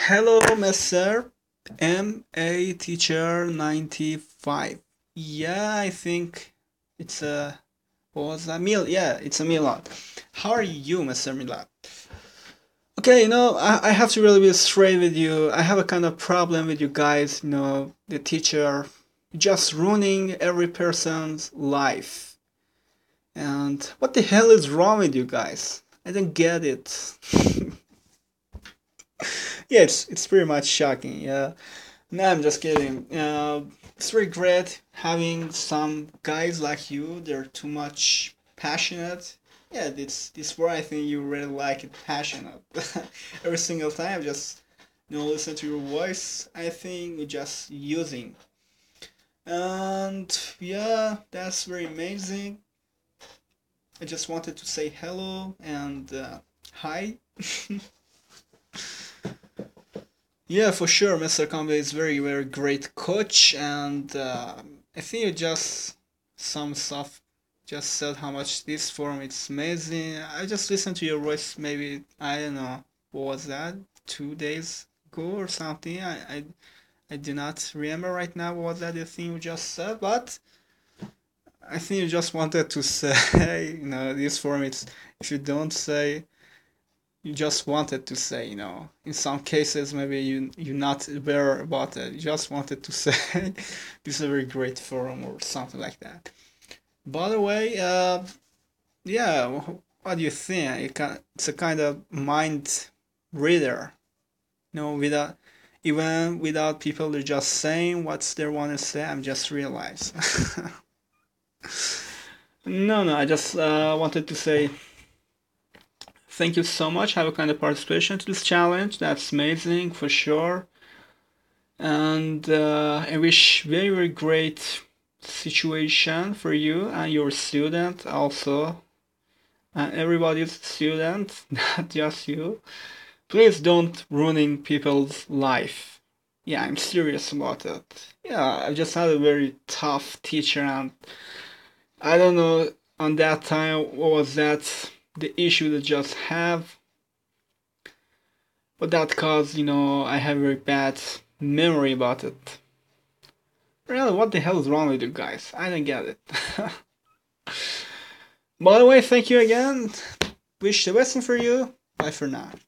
Hello, Mr. MA Teacher 95. Yeah, I think it's a what was that? Yeah, it's a Milad. How are you, Mr. Milad? Okay, I have to really be straight with you. I have a kind of problem with you guys, the teacher just ruining every person's life. And what the hell is wrong with you guys? I don't get it. Yeah, it's pretty much shocking. Yeah. No, I'm just kidding. It's very great having some guys like you. They're too much passionate. Yeah, this word I think you really like it, passionate. Every single time, just listen to your voice. I think you're just using. And yeah, that's very amazing. I just wanted to say hello and hi. Yeah, for sure, Mr. Conway is very, very great coach, and I think you just some stuff just said how much this forum is amazing. I just listened to your voice maybe I don't know what was that 2 days ago or something. I do not remember right now what was that the thing you just said, but I think you just wanted to say this forum it's if you don't say you just wanted to say, in some cases maybe you're not aware about it. You just wanted to say this is a very great forum or something like that. By the way, yeah, what do you think? It's a kind of mind reader, without even without people they're just saying what they want to say. I'm just realized. No, I just wanted to say thank you so much. Have a kind of participation to this challenge. That's amazing for sure. And I wish very, very great situation for you and your student also. And everybody's student, not just you. Please don't ruining people's life. Yeah, I'm serious about it. Yeah, I just had a very tough teacher and I don't know on that time what was that the issue that just have. But that caused, I have a very bad memory about it. Really, what the hell is wrong with you guys? I don't get it. By the way, thank you again. Wish the best for you. Bye for now.